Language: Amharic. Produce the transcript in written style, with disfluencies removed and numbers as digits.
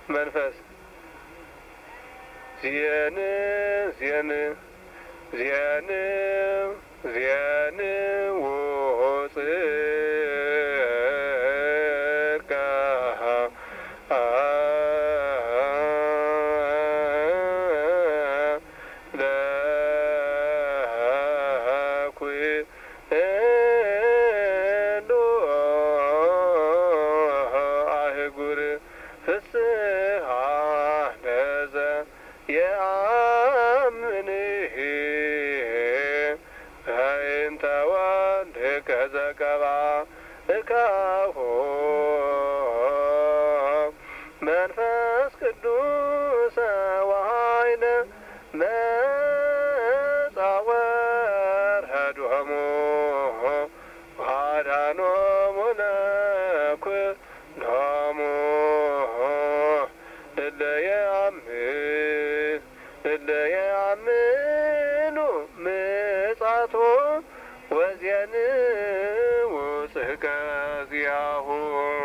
መንፈስ ዜን ዜን ዜን ዜን ወጽድቀ ለኩሉ አህጉር ፍስሐ ለዘ የአምንህ በእንተ ወልድከ ዘቀባእካሁ መንፈስ ቅዱስ ወኃይለ መጻ ወርኅዶሙ ወአድኀኖሙ ለኵሎሙ እለ የአምኑ ምጽአቶ ወዜንኡ ጽሕቀ ዚአሁ